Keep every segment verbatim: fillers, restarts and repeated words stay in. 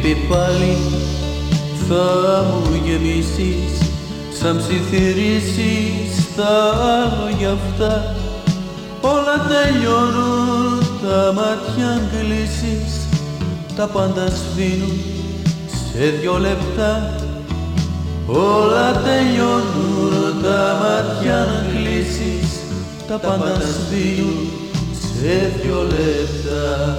λύπη πάλι θα μου γεμίσεις, σαν ψιθυρίσεις τα λόγια αυτά. Όλα τελειώνουν, τα μάτια αν κλείσεις, τα πάντα σβήνουν σε δυο λεπτά. Όλα τελειώνουν, τα μάτια αν κλείσεις, τα πάντα σβήνουν σε δυο λεπτά.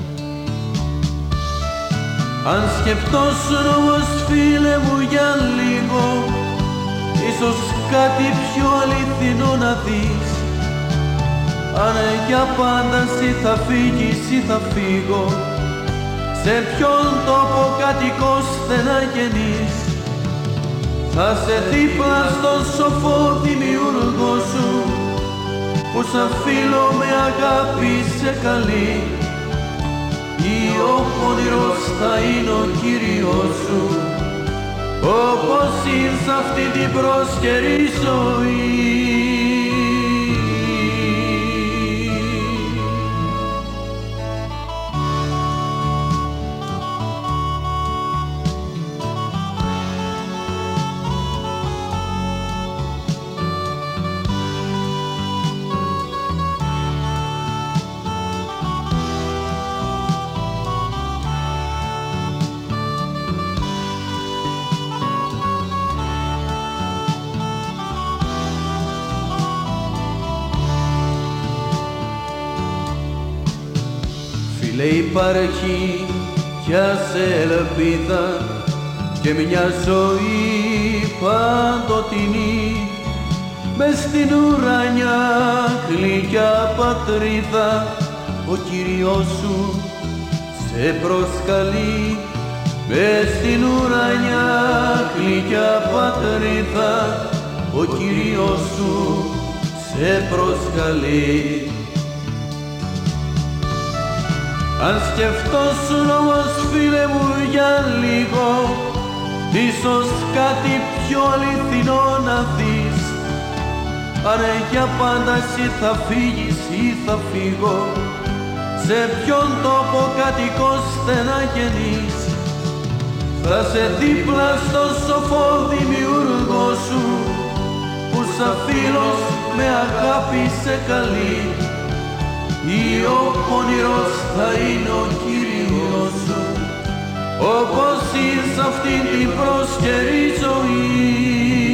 Αν σκεφτόσουν όμως φίλε μου για λίγο, ίσως κάτι πιο αληθινό να δεις. Αν για πάντα εσύ θα φύγεις ή θα φύγω, σε ποιον τόπο κατοικώς δεν αγενείς. Θα σε δίπλα στον σοφό δημιουργό σου, που σαν φίλο με αγάπη σε καλεί. Ή ο πονηρός θα είναι ο Κύριος σου, όπως ήρθ' αυτή την πρόσκαιρη ζωή. Φίλε, υπάρχει κι ας ελπίδα και μια ζωή παντοτινή, μες στην ουρανιά γλυκιά πατρίδα ο Κύριος σου σε προσκαλεί. Μες στην ουρανιά γλυκιά πατρίδα ο Κύριος σου σε προσκαλεί. Αν σκεφτόσουν όμως φίλε μου για λίγο, ίσως κάτι πιο αληθινό να δεις. Αν για πάντα εσύ θα φύγεις ή θα φύγω, σε ποιον τόπο κατοικώς δεν αγενείς. Θα σε δίπλα στο σοφό δημιουργό σου, που σαν φίλος με αγάπη σε καλεί. Ή ο πονηρός θα είναι ο Κύριος σου, όπως ήρθ' αυτήν την πρόσκαιρη ζωή.